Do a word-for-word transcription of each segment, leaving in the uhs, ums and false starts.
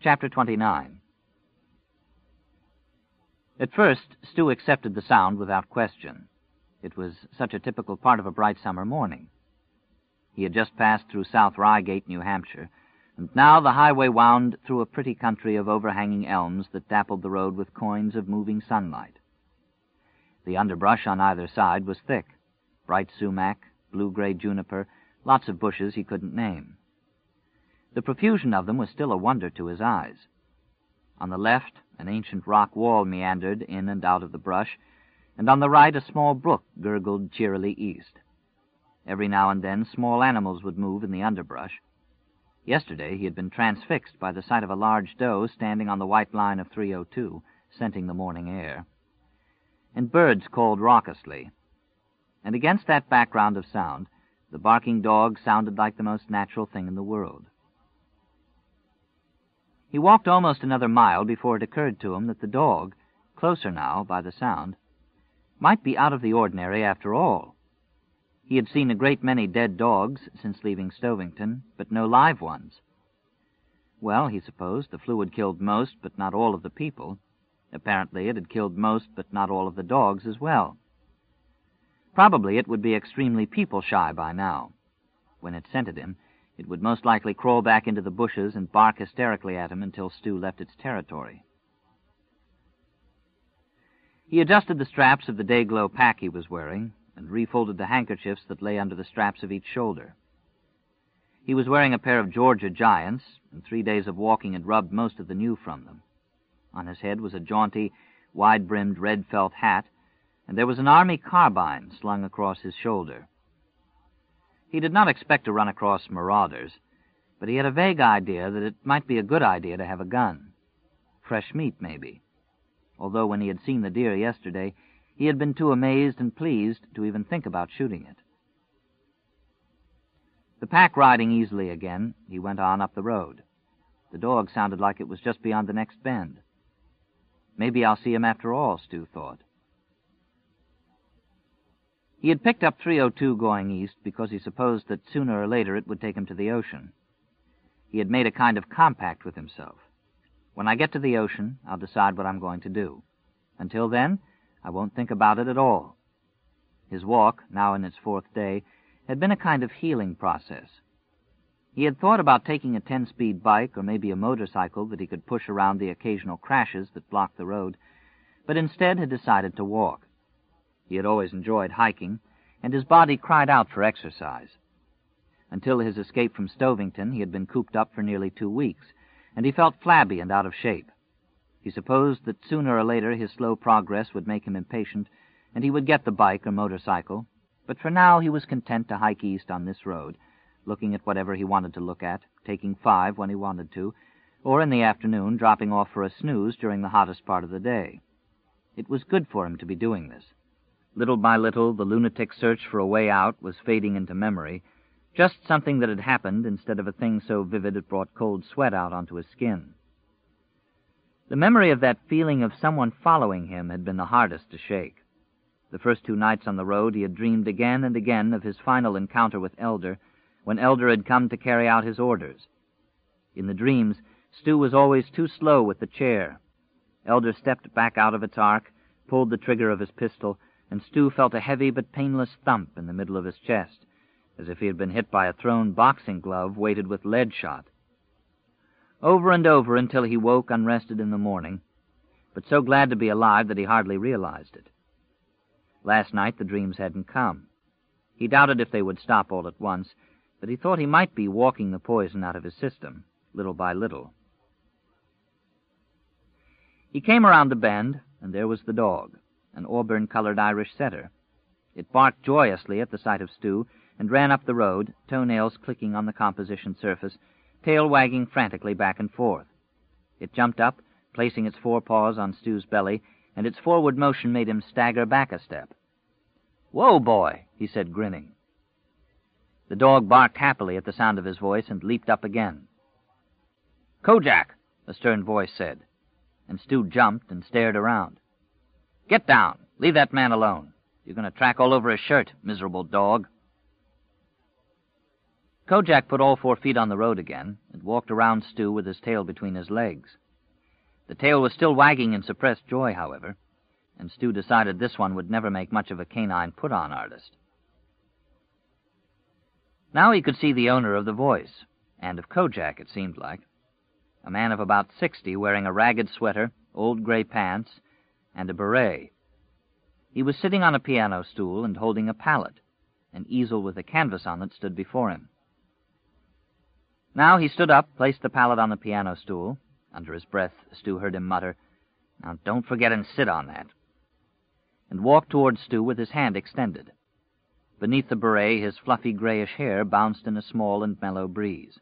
Chapter twenty-nine. At first, Stu accepted the sound without question. It was such a typical part of a bright summer morning. He had just passed through South Rygate, New Hampshire, and now the highway wound through a pretty country of overhanging elms that dappled the road with coins of moving sunlight. The underbrush on either side was thick, bright sumac, blue-gray juniper, lots of bushes he couldn't name. The profusion of them was still a wonder to his eyes. On the left, an ancient rock wall meandered in and out of the brush, and on the right a small brook gurgled cheerily east. Every now and then small animals would move in the underbrush. Yesterday he had been transfixed by the sight of a large doe standing on the white line of three oh two, scenting the morning air. And birds called raucously. And against that background of sound, the barking dog sounded like the most natural thing in the world. He walked almost another mile before it occurred to him that the dog, closer now by the sound, might be out of the ordinary after all. He had seen a great many dead dogs since leaving Stovington, but no live ones. Well, he supposed, the flu had killed most, but not all of the people. Apparently it had killed most, but not all of the dogs as well. Probably it would be extremely people-shy by now. When it scented him, it would most likely crawl back into the bushes and bark hysterically at him until Stu left its territory. He adjusted the straps of the day-glow pack he was wearing and refolded the handkerchiefs that lay under the straps of each shoulder. He was wearing a pair of Georgia Giants, and three days of walking had rubbed most of the new from them. On his head was a jaunty, wide-brimmed red felt hat, and there was an army carbine slung across his shoulder. He did not expect to run across marauders, but he had a vague idea that it might be a good idea to have a gun. Fresh meat, maybe. Although when he had seen the deer yesterday, he had been too amazed and pleased to even think about shooting it. The pack riding easily again, he went on up the road. The dog sounded like it was just beyond the next bend. Maybe I'll see him after all, Stu thought. He had picked up three oh two going east because he supposed that sooner or later it would take him to the ocean. He had made a kind of compact with himself. When I get to the ocean, I'll decide what I'm going to do. Until then, I won't think about it at all. His walk, now in its fourth day, had been a kind of healing process. He had thought about taking a ten-speed bike or maybe a motorcycle that he could push around the occasional crashes that blocked the road, but instead had decided to walk. He had always enjoyed hiking, and his body cried out for exercise. Until his escape from Stovington, he had been cooped up for nearly two weeks, and he felt flabby and out of shape. He supposed that sooner or later his slow progress would make him impatient, and he would get the bike or motorcycle, but for now he was content to hike east on this road, looking at whatever he wanted to look at, taking five when he wanted to, or in the afternoon dropping off for a snooze during the hottest part of the day. It was good for him to be doing this. Little by little, the lunatic search for a way out was fading into memory, just something that had happened instead of a thing so vivid it brought cold sweat out onto his skin. The memory of that feeling of someone following him had been the hardest to shake. The first two nights on the road he had dreamed again and again of his final encounter with Elder, when Elder had come to carry out his orders. In the dreams, Stu was always too slow with the chair. Elder stepped back out of its arc, pulled the trigger of his pistol, and Stu felt a heavy but painless thump in the middle of his chest, as if he had been hit by a thrown boxing glove weighted with lead shot. Over and over until he woke unrested in the morning, but so glad to be alive that he hardly realized it. Last night the dreams hadn't come. He doubted if they would stop all at once, but he thought he might be walking the poison out of his system, little by little. He came around the bend, and there was the dog, an auburn-colored Irish setter. It barked joyously at the sight of Stu, and ran up the road, toenails clicking on the composition surface, tail wagging frantically back and forth. It jumped up, placing its forepaws on Stu's belly, and its forward motion made him stagger back a step. "Whoa, boy," he said, grinning. The dog barked happily at the sound of his voice and leaped up again. "Kojak," a stern voice said, and Stu jumped and stared around. "Get down. Leave that man alone. You're going to track all over his shirt, miserable dog." Kojak put all four feet on the road again and It walked around Stu with his tail between his legs. The tail was still wagging in suppressed joy, however, and Stu decided this one would never make much of a canine put-on artist. Now he could see the owner of the voice, and of Kojak, it seemed like. A man of about sixty, wearing a ragged sweater, old gray pants, and a beret. He was sitting on a piano stool and holding a palette. An easel with a canvas on it stood before him. Now he stood up, placed the palette on the piano stool. Under his breath, Stu heard him mutter, "Now don't forget and sit on that," and walked toward Stu with his hand extended. Beneath the beret, his fluffy grayish hair bounced in a small and mellow breeze.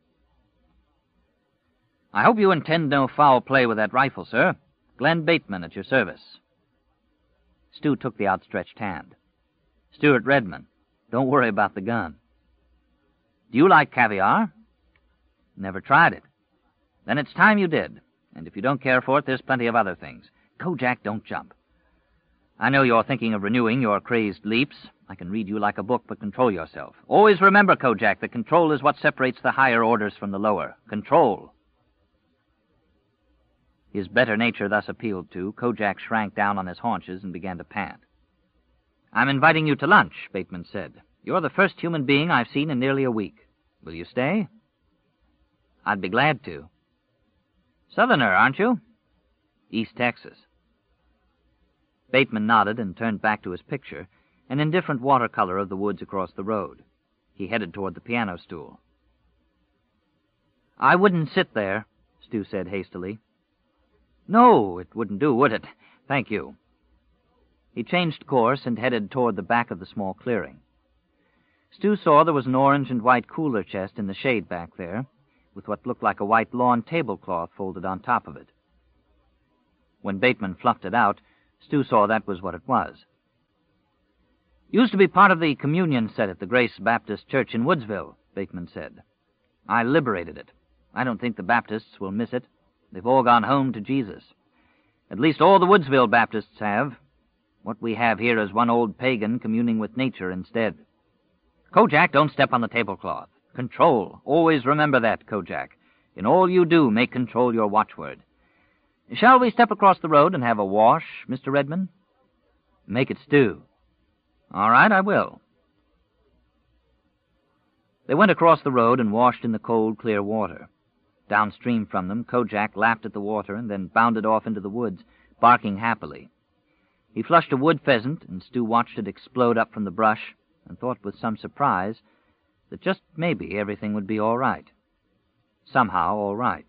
"I hope you intend no foul play with that rifle, sir. Glenn Bateman at your service." Stu took the outstretched hand. "Stuart Redman. Don't worry about the gun." "Do you like caviar?" "Never tried it." "Then it's time you did. And if you don't care for it, there's plenty of other things. Kojak, don't jump. I know you're thinking of renewing your crazed leaps. I can read you like a book, but control yourself. Always remember, Kojak, that control is what separates the higher orders from the lower. Control." His better nature thus appealed to, Kojak shrank down on his haunches and began to pant. "I'm inviting you to lunch," Bateman said. "You're the first human being I've seen in nearly a week. Will you stay?" "I'd be glad to." "Southerner, aren't you?" "East Texas." Bateman nodded and turned back to his picture, an indifferent watercolor of the woods across the road. He headed toward the piano stool. "I wouldn't sit there," Stu said hastily. "No, it wouldn't do, would it? Thank you." He changed course and headed toward the back of the small clearing. Stu saw there was an orange and white cooler chest in the shade back there, with what looked like a white lawn tablecloth folded on top of it. When Bateman fluffed it out, Stu saw that was what it was. "Used to be part of the communion set at the Grace Baptist Church in Woodsville," Bateman said. "I liberated it. I don't think the Baptists will miss it. They've all gone home to Jesus. At least all the Woodsville Baptists have. What we have here is one old pagan communing with nature instead. Kojak, don't step on the tablecloth. Control. Always remember that, Kojak. In all you do, make control your watchword. Shall we step across the road and have a wash, Mister Redman?" "Make it Stu." "All right, I will." They went across the road and washed in the cold, clear water. Downstream from them, Kojak laughed at the water and then bounded off into the woods, barking happily. He flushed a wood pheasant, and Stu watched it explode up from the brush and thought with some surprise that just maybe everything would be all right. Somehow all right.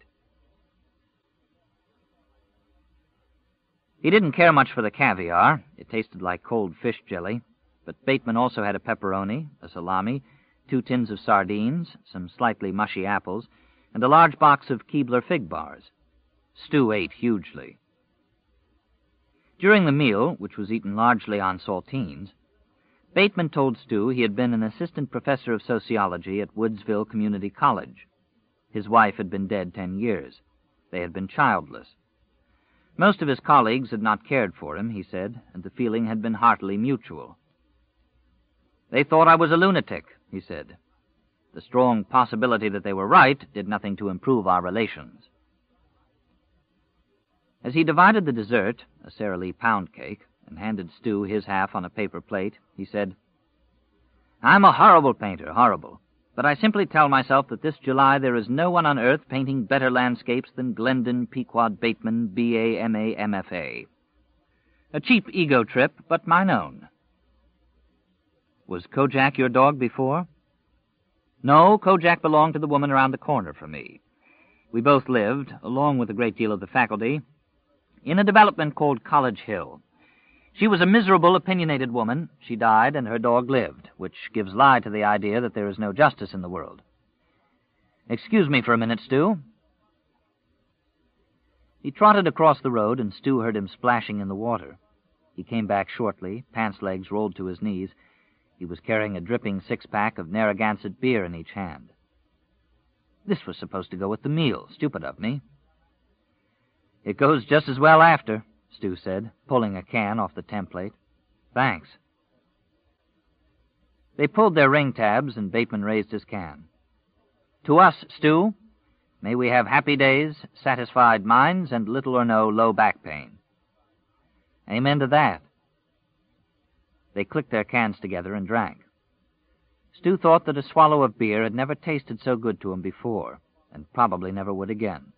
He didn't care much for the caviar. It tasted like cold fish jelly, but Bateman also had a pepperoni, a salami, two tins of sardines, some slightly mushy apples, and a large box of Keebler fig bars. Stu ate hugely. During the meal, which was eaten largely on saltines, Bateman told Stu he had been an assistant professor of sociology at Woodsville Community College. His wife had been dead ten years. They had been childless. Most of his colleagues had not cared for him, he said, and the feeling had been heartily mutual. "They thought I was a lunatic," he said. The strong possibility that they were right did nothing to improve our relations. As he divided the dessert, a Sara Lee pound cake, and handed Stu his half on a paper plate, he said, "I'm a horrible painter, horrible, but I simply tell myself that this July there is no one on earth painting better landscapes than Glendon Pequod Bateman, B A M A M F A. A cheap ego trip, but mine own." "Was Kojak your dog before?" "No, Kojak belonged to the woman around the corner from me. We both lived, along with a great deal of the faculty, in a development called College Hill. She was a miserable, opinionated woman. She died, and her dog lived, which gives lie to the idea that there is no justice in the world. Excuse me for a minute, Stu." He trotted across the road, and Stu heard him splashing in the water. He came back shortly, pants legs rolled to his knees. He was carrying a dripping six-pack of Narragansett beer in each hand. This was supposed to go with the meal. Stupid of me. "It goes just as well after," Stu said, pulling a can off the template. "Thanks." They pulled their ring tabs, and Bateman raised his can. "To us, Stu. May we have happy days, satisfied minds, and little or no low back pain. Amen to that. They clicked their cans together and drank. Stu thought that a swallow of beer had never tasted so good to him before, and probably never would again.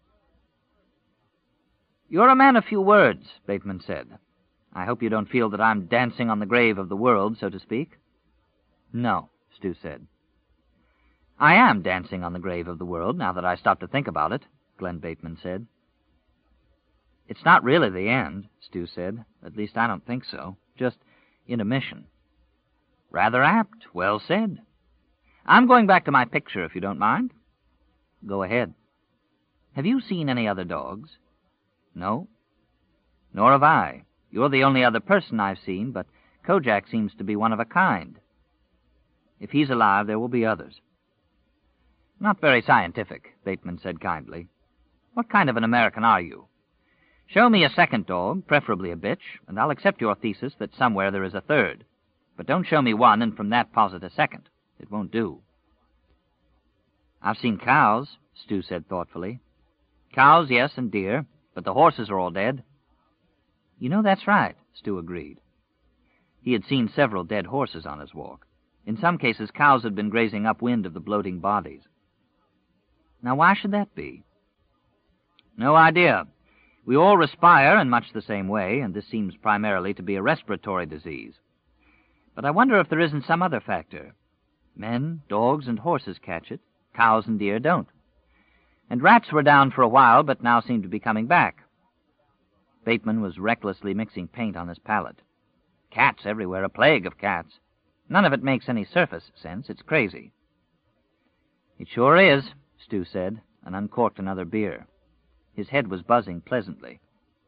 "You're a man of few words," Bateman said. "I hope you don't feel that I'm dancing on the grave of the world, so to speak." "No," Stu said. "I am dancing on the grave of the world, now that I stop to think about it," Glenn Bateman said. "It's not really the end," Stu said. "At least I don't think so. Just intermission." "Rather apt. Well said. I'm going back to my picture, if you don't mind." "Go ahead." "Have you seen any other dogs?" "No." "Nor have I. You're the only other person I've seen, but Kojak seems to be one of a kind. If he's alive, there will be others." "Not very scientific," Bateman said kindly. "What kind of an American are you? Show me a second dog, preferably a bitch, and I'll accept your thesis that somewhere there is a third. But don't show me one and from that posit a second. It won't do." "I've seen cows," Stu said thoughtfully. "Cows, yes, and deer, but the horses are all dead." "You know, that's right," Stu agreed. He had seen several dead horses on his walk. In some cases, cows had been grazing upwind of the bloating bodies. "Now, why should that be?" "No idea. We all respire in much the same way, and this seems primarily to be a respiratory disease. But I wonder if there isn't some other factor. Men, dogs, and horses catch it. Cows and deer don't. And rats were down for a while, but now seem to be coming back." Bateman was recklessly mixing paint on his palette. "Cats everywhere, a plague of cats. None of it makes any surface sense. It's crazy." "It sure is," Stu said, and uncorked another beer. His head was buzzing pleasantly.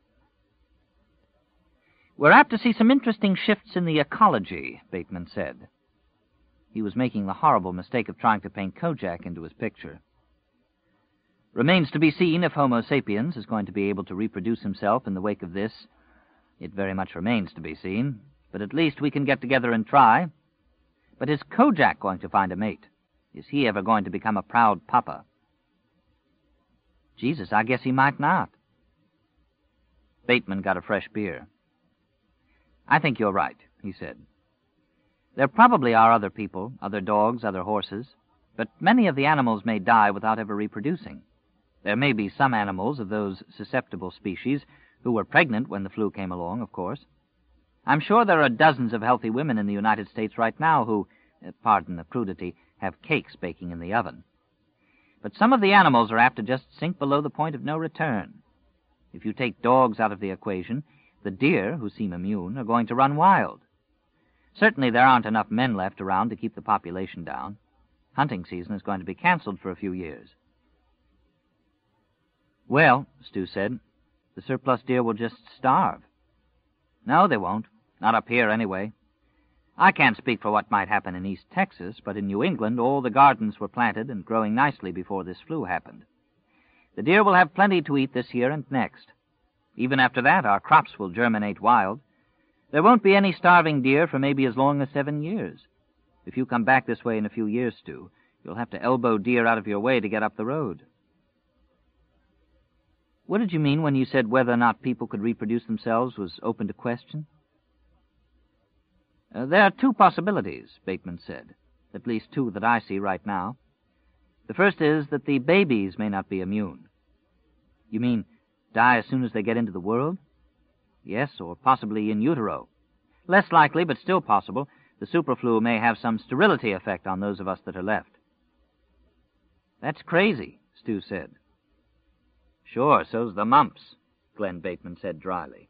"We're apt to see some interesting shifts in the ecology," Bateman said. He was making the horrible mistake of trying to paint Kojak into his picture. "Remains to be seen if Homo sapiens is going to be able to reproduce himself in the wake of this. It very much remains to be seen, but at least we can get together and try. But is Kojak going to find a mate? Is he ever going to become a proud papa?" "Jesus, I guess he might not." Bateman got a fresh beer. "I think you're right," he said. "There probably are other people, other dogs, other horses, but many of the animals may die without ever reproducing. There may be some animals of those susceptible species who were pregnant when the flu came along, of course. I'm sure there are dozens of healthy women in the United States right now who, pardon the crudity, have cakes baking in the oven. But some of the animals are apt to just sink below the point of no return. If you take dogs out of the equation, the deer, who seem immune, are going to run wild. Certainly there aren't enough men left around to keep the population down. Hunting season is going to be canceled for a few years." "Well," Stu said, "the surplus deer will just starve." "No, they won't. Not up here, anyway. I can't speak for what might happen in East Texas, but in New England all the gardens were planted and growing nicely before this flu happened. The deer will have plenty to eat this year and next. Even after that, our crops will germinate wild. There won't be any starving deer for maybe as long as seven years. If you come back this way in a few years, Stu, you'll have to elbow deer out of your way to get up the road." "What did you mean when you said whether or not people could reproduce themselves was open to question?" Uh, there are two possibilities," Bateman said, "at least two that I see right now. The first is that the babies may not be immune." "You mean die as soon as they get into the world?" "Yes, or possibly in utero. Less likely, but still possible. The superflu may have some sterility effect on those of us that are left." "That's crazy," Stu said. "Sure, so's the mumps," Glenn Bateman said dryly.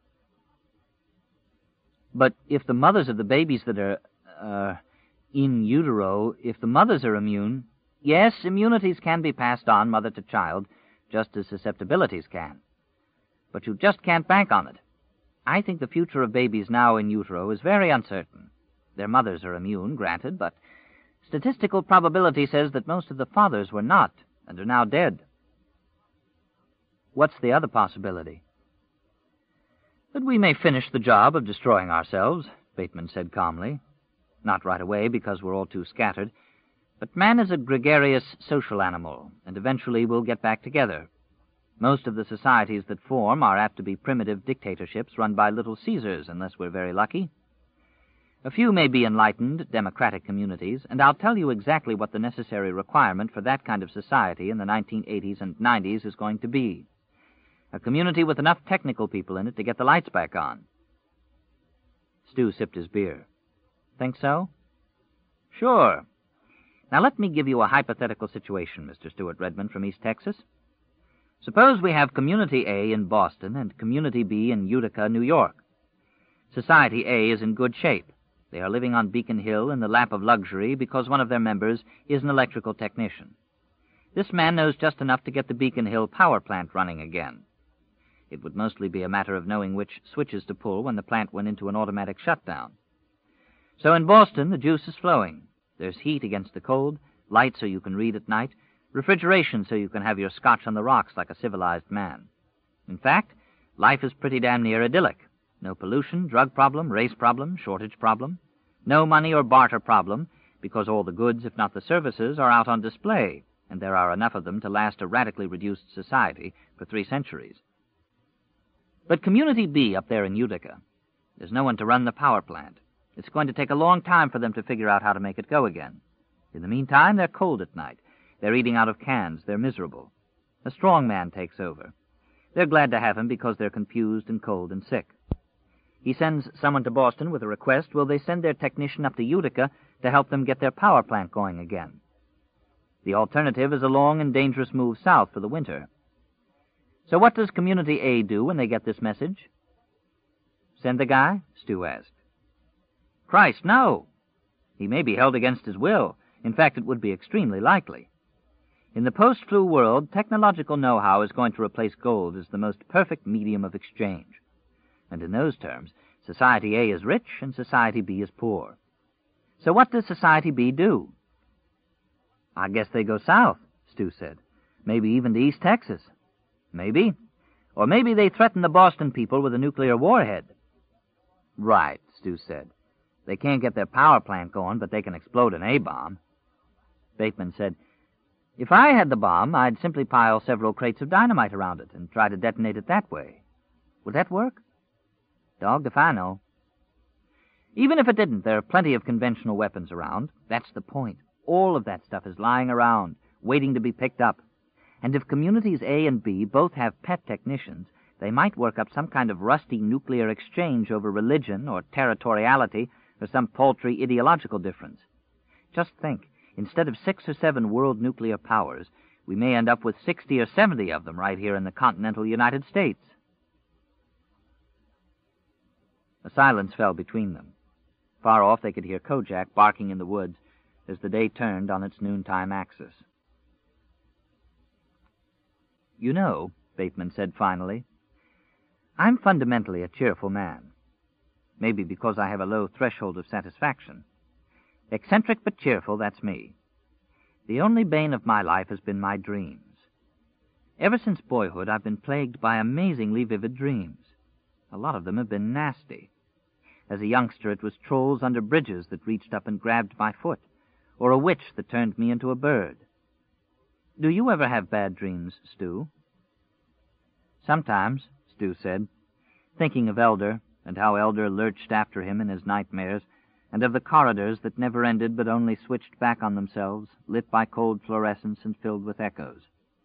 "But if the mothers of the babies that are, uh, in utero, if the mothers are immune—" "Yes, immunities can be passed on mother to child, just as susceptibilities can. But you just can't bank on it. I think the future of babies now in utero is very uncertain. Their mothers are immune, granted, but statistical probability says that most of the fathers were not, and are now dead." "What's the other possibility?" "That we may finish the job of destroying ourselves," Bateman said calmly. "Not right away, because we're all too scattered. But man is a gregarious social animal, and eventually will get back together. Most of the societies that form are apt to be primitive dictatorships run by little Caesars, unless we're very lucky. A few may be enlightened, democratic communities, and I'll tell you exactly what the necessary requirement for that kind of society in the nineteen eighties and nineties is going to be. A community with enough technical people in it to get the lights back on. Stu sipped his beer. Think so? Sure. Now let me give you a hypothetical situation, Mister Stuart Redmond from East Texas. Suppose we have Community A in Boston and Community B in Utica, New York. Society A is in good shape. They are living on Beacon Hill in the lap of luxury because one of their members is an electrical technician. This man knows just enough to get the Beacon Hill power plant running again. It would mostly be a matter of knowing which switches to pull when the plant went into an automatic shutdown. So in Boston, the juice is flowing. There's heat against the cold, light so you can read at night, refrigeration so you can have your scotch on the rocks like a civilized man. In fact, life is pretty damn near idyllic. No pollution, drug problem, race problem, shortage problem. No money or barter problem, because all the goods, if not the services, are out on display, and there are enough of them to last a radically reduced society for three centuries. But Community B up there in Utica, there's no one to run the power plant. It's going to take a long time for them to figure out how to make it go again. In the meantime, they're cold at night. They're eating out of cans. They're miserable. A strong man takes over. They're glad to have him because they're confused and cold and sick. He sends someone to Boston with a request. Will they send their technician up to Utica to help them get their power plant going again? The alternative is a long and dangerous move south for the winter. So what does Community A do when they get this message? Send the guy? Stu asked. Christ, no. He may be held against his will. In fact, it would be extremely likely. In the post-flu world, technological know-how is going to replace gold as the most perfect medium of exchange. And in those terms, Society A is rich and Society B is poor. So what does Society B do? I guess they go south, Stu said. Maybe even to East Texas. Maybe. Or maybe they threaten the Boston people with a nuclear warhead. Right, Stu said. They can't get their power plant going, but they can explode an A-bomb. Bateman said, If I had the bomb, I'd simply pile several crates of dynamite around it and try to detonate it that way. Would that work? Dogged if I know. Even if it didn't, there are plenty of conventional weapons around. That's the point. All of that stuff is lying around, waiting to be picked up. And if communities A and B both have pet technicians, they might work up some kind of rusty nuclear exchange over religion or territoriality or some paltry ideological difference. Just think, instead of six or seven world nuclear powers, we may end up with sixty or seventy of them right here in the continental United States. A silence fell between them. Far off they could hear Kojak barking in the woods as the day turned on its noontime axis. You know, Bateman said finally, I'm fundamentally a cheerful man. Maybe because I have a low threshold of satisfaction. Eccentric but cheerful, that's me. The only bane of my life has been my dreams. Ever since boyhood, I've been plagued by amazingly vivid dreams. A lot of them have been nasty. As a youngster, it was trolls under bridges that reached up and grabbed my foot, or a witch that turned me into a bird. Do you ever have bad dreams, Stu? Sometimes, Stu said, thinking of Elder and how Elder lurched after him in his nightmares, and of the corridors that never ended but only switched back on themselves, lit by cold fluorescence and filled with echoes.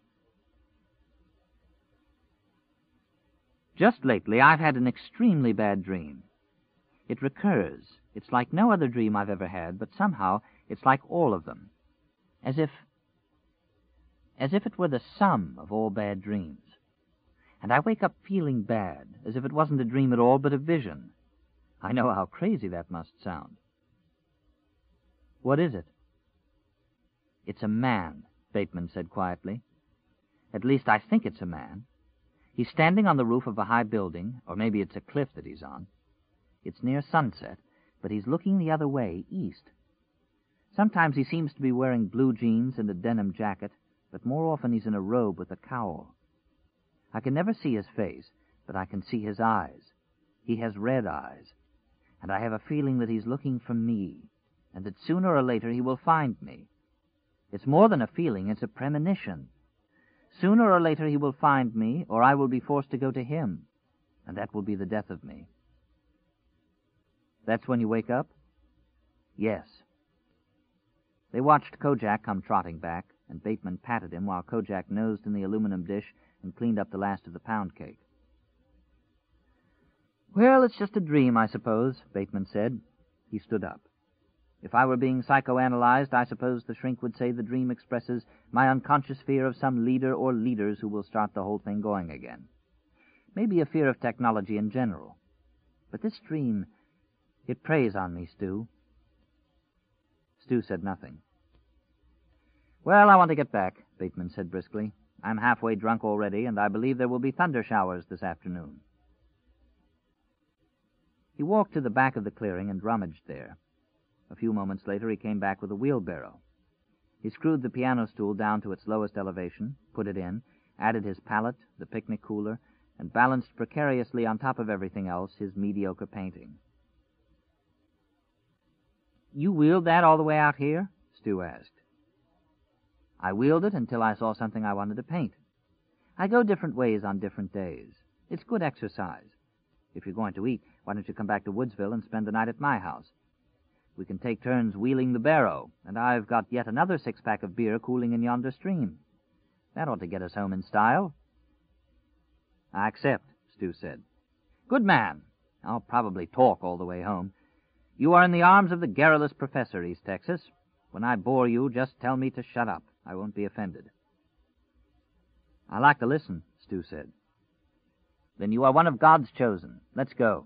Just lately, I've had an extremely bad dream. It recurs. It's like no other dream I've ever had, but somehow it's like all of them. As if... as if it were the sum of all bad dreams. And I wake up feeling bad, as if it wasn't a dream at all, but a vision. I know how crazy that must sound. What is it? It's a man, Bateman said quietly. At least I think it's a man. He's standing on the roof of a high building, or maybe it's a cliff that he's on. It's near sunset, but he's looking the other way, east. Sometimes he seems to be wearing blue jeans and a denim jacket, but more often he's in a robe with a cowl. I can never see his face, but I can see his eyes. He has red eyes, and I have a feeling that he's looking for me, and that sooner or later he will find me, It's more than a feeling, it's a premonition. Sooner or later he will find me, or I will be forced to go to him, and that will be the death of me. That's when you wake up? Yes. They watched Kojak come trotting back, and Bateman patted him while Kojak nosed in the aluminum dish and cleaned up the last of the pound cake. Well, it's just a dream, I suppose, Bateman said. He stood up. If I were being psychoanalyzed, I suppose the shrink would say the dream expresses my unconscious fear of some leader or leaders who will start the whole thing going again. Maybe a fear of technology in general. But this dream, it preys on me, Stu. Stu said nothing. Well, I want to get back, Bateman said briskly. I'm halfway drunk already, and I believe there will be thunder showers this afternoon. He walked to the back of the clearing and rummaged there. A few moments later he came back with a wheelbarrow. He screwed the piano stool down to its lowest elevation, put it in, added his palette, the picnic cooler, and balanced precariously on top of everything else his mediocre painting. You wheeled that all the way out here? Stu asked. I wheeled it until I saw something I wanted to paint. I go different ways on different days. It's good exercise. If you're going to eat, why don't you come back to Woodsville and spend the night at my house? We can take turns wheeling the barrow, and I've got yet another six-pack of beer cooling in yonder stream. That ought to get us home in style. I accept, Stu said. Good man. I'll probably talk all the way home. You are in the arms of the garrulous professor, East Texas. When I bore you, just tell me to shut up. I won't be offended. I like to listen, Stu said. Then you are one of God's chosen. Let's go.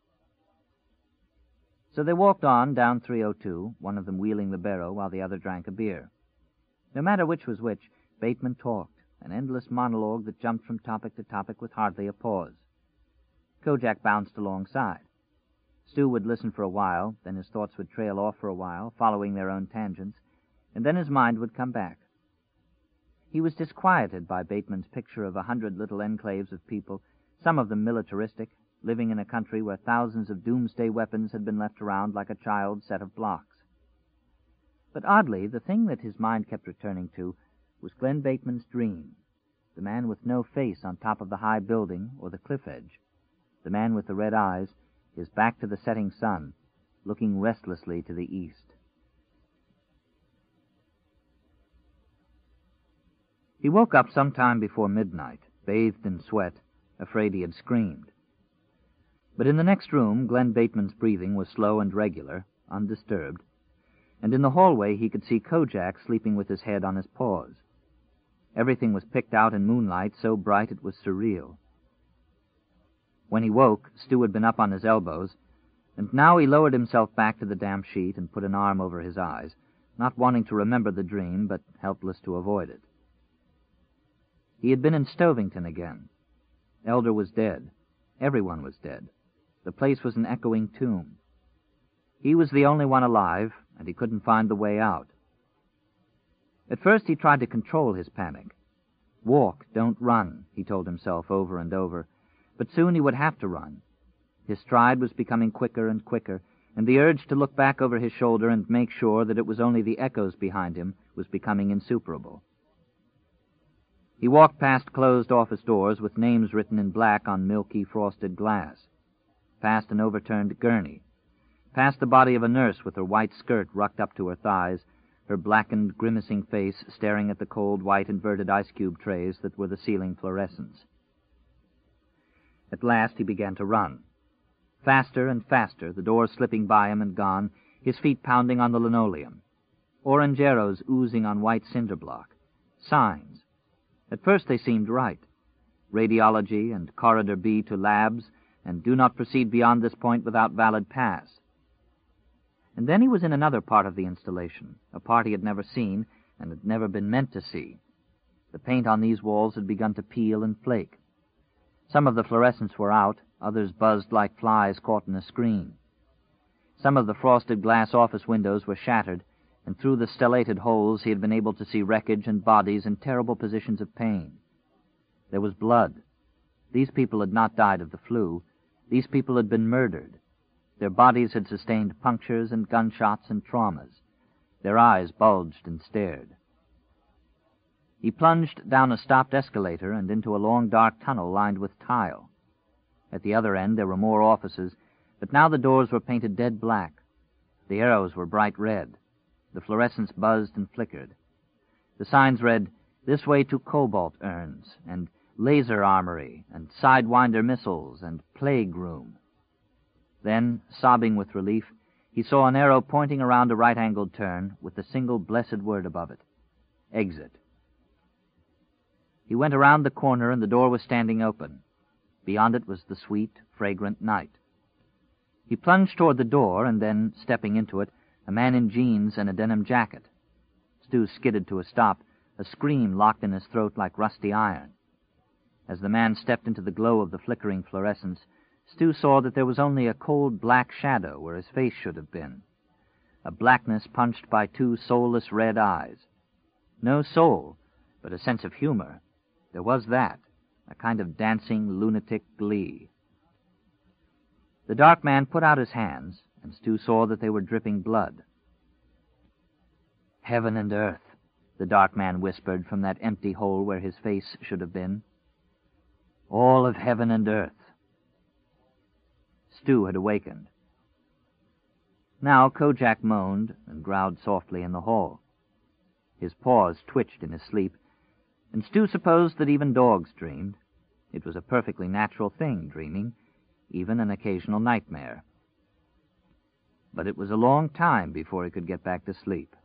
So they walked on down three oh two, one of them wheeling the barrow while the other drank a beer. No matter which was which, Bateman talked, an endless monologue that jumped from topic to topic with hardly a pause. Kojak bounced alongside. Stu would listen for a while, then his thoughts would trail off for a while, following their own tangents, and then his mind would come back. He was disquieted by Bateman's picture of a hundred little enclaves of people, some of them militaristic, living in a country where thousands of doomsday weapons had been left around like a child's set of blocks. But oddly, the thing that his mind kept returning to was Glenn Bateman's dream, the man with no face on top of the high building or the cliff edge, the man with the red eyes, his back to the setting sun, looking restlessly to the east. He woke up some time before midnight, bathed in sweat, afraid he had screamed. But in the next room, Glenn Bateman's breathing was slow and regular, undisturbed, and in the hallway he could see Kojak sleeping with his head on his paws. Everything was picked out in moonlight so bright it was surreal. When he woke, Stu had been up on his elbows, and now he lowered himself back to the damp sheet and put an arm over his eyes, not wanting to remember the dream, but helpless to avoid it. He had been in Stovington again. Elder was dead. Everyone was dead. The place was an echoing tomb. He was the only one alive, and he couldn't find the way out. At first he tried to control his panic. Walk, don't run, he told himself over and over, but soon he would have to run. His stride was becoming quicker and quicker, and the urge to look back over his shoulder and make sure that it was only the echoes behind him was becoming insuperable. He walked past closed office doors with names written in black on milky frosted glass, past an overturned gurney, past the body of a nurse with her white skirt rucked up to her thighs, her blackened, grimacing face staring at the cold, white, inverted ice cube trays that were the ceiling fluorescents. At last he began to run. Faster and faster, the doors slipping by him and gone, his feet pounding on the linoleum. Orange arrows oozing on white cinder block. Signs. At first they seemed right. Radiology and Corridor B to labs, and do not proceed beyond this point without valid pass. And then he was in another part of the installation, a part he had never seen and had never been meant to see. The paint on these walls had begun to peel and flake. Some of the fluorescents were out, others buzzed like flies caught in a screen. Some of the frosted glass office windows were shattered, and through the stellated holes he had been able to see wreckage and bodies in terrible positions of pain. There was blood. These people had not died of the flu. These people had been murdered. Their bodies had sustained punctures and gunshots and traumas. Their eyes bulged and stared. He plunged down a stopped escalator and into a long dark tunnel lined with tile. At the other end there were more offices, but now the doors were painted dead black. The arrows were bright red. The fluorescents buzzed and flickered. The signs read, "This way to Cobalt Urns," and "Laser Armory," and "Sidewinder Missiles," and "Plague Room." Then, sobbing with relief, he saw an arrow pointing around a right-angled turn with the single blessed word above it, "Exit." He went around the corner, and the door was standing open. Beyond it was the sweet, fragrant night. He plunged toward the door, and then, stepping into it, a man in jeans and a denim jacket. Stu skidded to a stop, a scream locked in his throat like rusty iron. As the man stepped into the glow of the flickering fluorescence, Stu saw that there was only a cold black shadow where his face should have been, a blackness punched by two soulless red eyes. No soul, but a sense of humor. There was that, a kind of dancing, lunatic glee. The dark man put out his hands, and Stu saw that they were dripping blood. "Heaven and earth," the dark man whispered from that empty hole where his face should have been. "All of heaven and earth." Stu had awakened. Now Kojak moaned and growled softly in the hall. His paws twitched in his sleep, and Stu supposed that even dogs dreamed. It was a perfectly natural thing, dreaming, even an occasional nightmare. But it was a long time before he could get back to sleep.